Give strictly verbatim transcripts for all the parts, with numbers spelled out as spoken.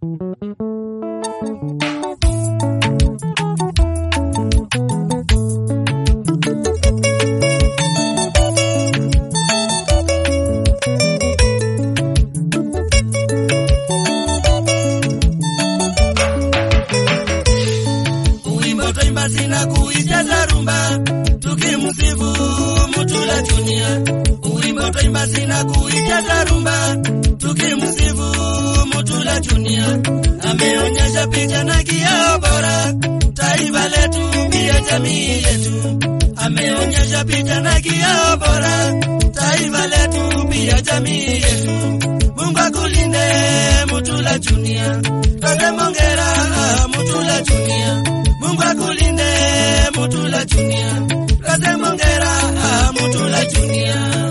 Sina kuicheza rumba tukimsifu Mutula Junior. Uwimbo twaimba sina kuicheza rumba tukimsifu Mutula Junior. Ameonyesha picha na kioo bora taifa letu pia jamii yetu. Ameonyesha picha na kioo bora taifa letu pia jamii yetu. Mungu akulinde Mutula Junior. Twasema hongera Mutula Junior. Mungu akulinde Mutula Junior. Twasema hongera Mutula Junior.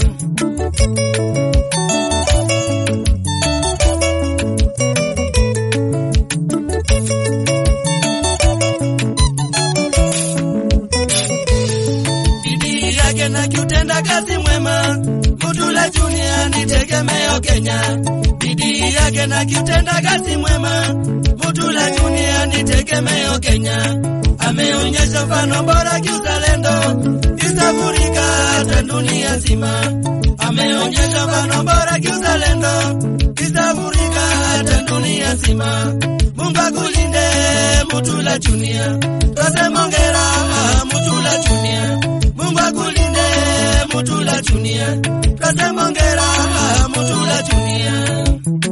Bidii yake na kiutenda kazi mwema Mutula Junior ni tegemeo Kenya. Bidii yake na kiutenda kazi mwema Mutula Junior ni tegemeo Kenya. Ameonyesha mfano bora kiuzalendo East Africa hata dunia nzima. Ameonyesha mfano bora kiuzalendo East Africa hata dunia nzima. Mungu akulinde Mutula Junior. Twasema hongera Mutula Junior. Mungu akulinde Mutula Junior. Twasema hongera Mutula Junior.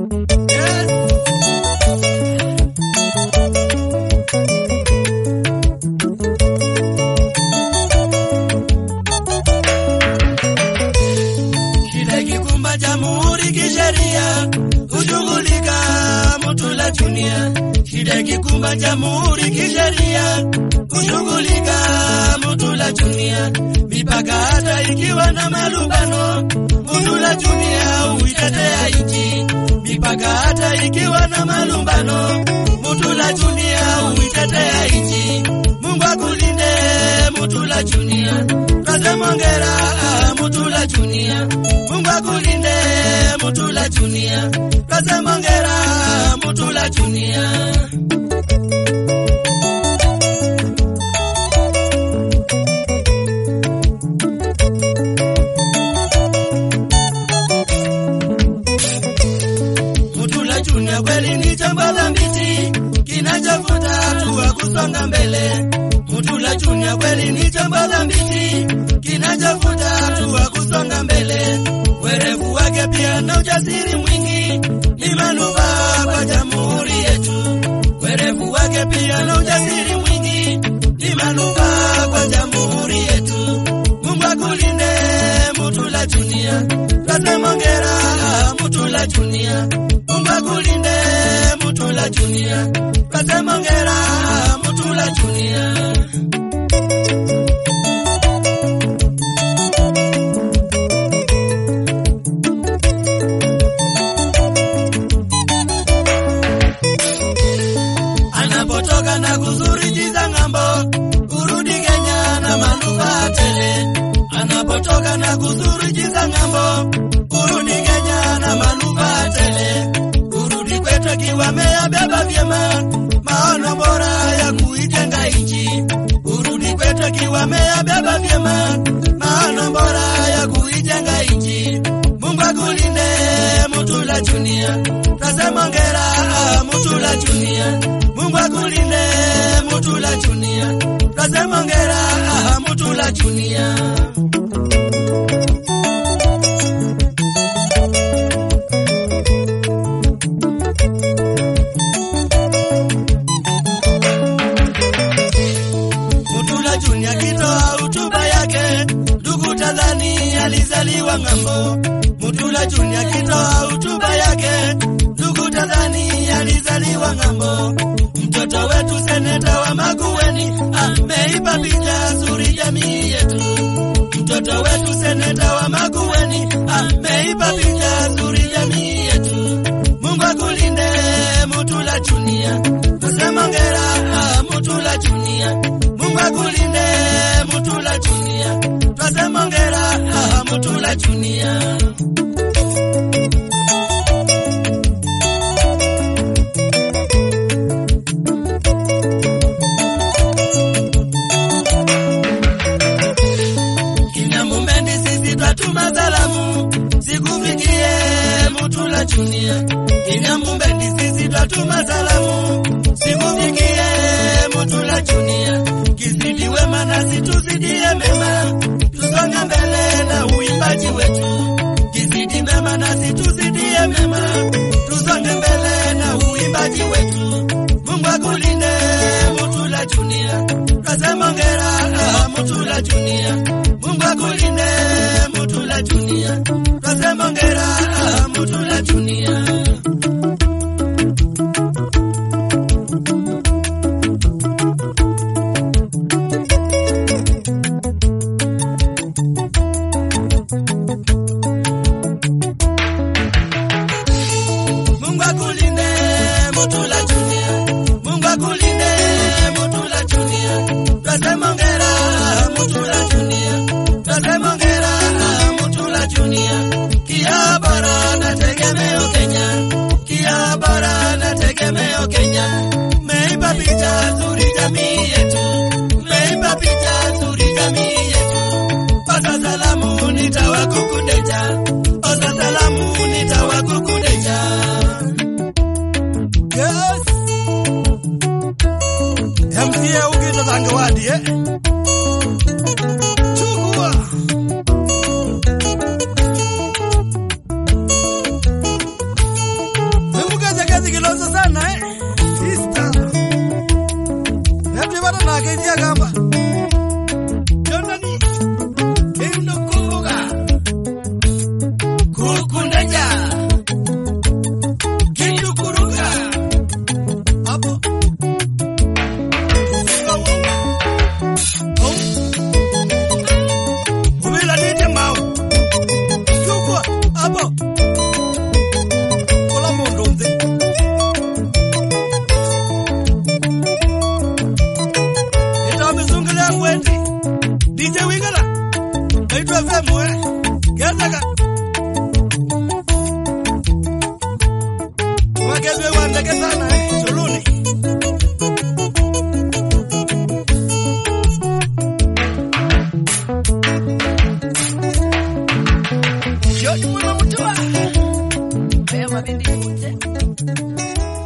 Jamhuri kisheria ushughulika Mutula Junior. Shida kikumba jamhuri kisheria ushughulika Mutula Junior. Mipaka hata ikiwa na malumbano Mutula Junior huitetea nchi. Mipaka hata ikiwa na malumbano Mutula Junior huitetea nchi. Mungu akulinde Mutula Junior. Twasema hongera Mutula Junior. Mungu akulinde Mutula Junior. Twasema hongera Mutula Junior. Mutula Junior kweli ni chombo thabiti kinachovuta hatua kusonga mbele. Mutula Junior kweli ni chombo thabiti kinachovuta hatua kusonga mbele. Werevu wake pia na ujasiri mwingi ni manufaa kwa jamhuri yetu. Werevu wake pia na ujasiri mwingi ni manufaa kwa jamhuri yetu. Mungu akulinde Mutula Junior. Twasema hongera Mutula Junior. Mungu akulinde Mutula Junior. Twasema hongera Mutula Junior. Anapotoka na kuzuri jiza ng'ambo kurudi Kenya na manufaa tele. Anapotoka na kuzuri jiza ng'ambo kurudi Kenya na manufaa tele. Kurudi kwetu akiwa ameyabeba vyema maono bora ya kuijenga nchi. Kurudi kwetu akiwa ameyabeba vyema maono bora ya kuijenga nchi. Mungu akulinde Mutula Junior. Twasema hongera Mutula Junior. Mungu akulinde Mutula Junior. Twasema hongera Mutula Junior. Mutula Junior kitoa hotuba yake ndugu tadhani alizaliwa ng'ambo. Mutula Junior kitoa hotuba yake ndugu tadhani alizaliwa ng'ambo. Mtoto wetu seneta wa Makueni ameipa picha nzuri jamii yetu. Mtoto wetu seneta wa Makueni ameipa picha nzuri jamii yetu. Mungu akulinde Mutula Junior. Twasema hongera Mutula Junior. Mungu akulinde Mutula Junior. Twasema hongera Mutula Junior. kutuma salamu sikufikie Mutula Junior. Kizidi wema nasi tuzidie mema, tusonge mbele na uimbaji wetu. Kizidi mema nasi tuzidie mema, tusonge mbele na uimbaji wetu. Mungu akulinde Mutula Junior, twasema hongera Mutula Junior. Mungu akulinde Mutula Junior, twasema hongera Mutula Junior. Mungu akulinde Mutula Junior, Mungu akulinde Mutula Junior, twasema hongera Mutula Junior, twasema hongera Mutula Junior. Kia bora na tegemeo Kenya, kia bora na tegemeo Kenya. Meipa picha nzuri jamii yetu, meipa picha nzuri jamii yetu. Osa salamu nitawakukundeja, osa salamu nitawakukundeja. Yes. Mtia ukita zangawadi eh. Chukua. Mbuga jagazi kilozo sana eh. Sister. Hebu bana na kejia gamba. Jondani. Endo kuga. Kukundeja. Kindu kuruga. Hapo. Ubila nite mau. Chukua. Hapo. Kola mondonze. Nita mizungile ngwendi. D J Wingala. Naitwa Femu eh. Gezaka. Wagezwe wandeke sana eh. Suluni. Shoti mwana mutua. Bema bindi mute.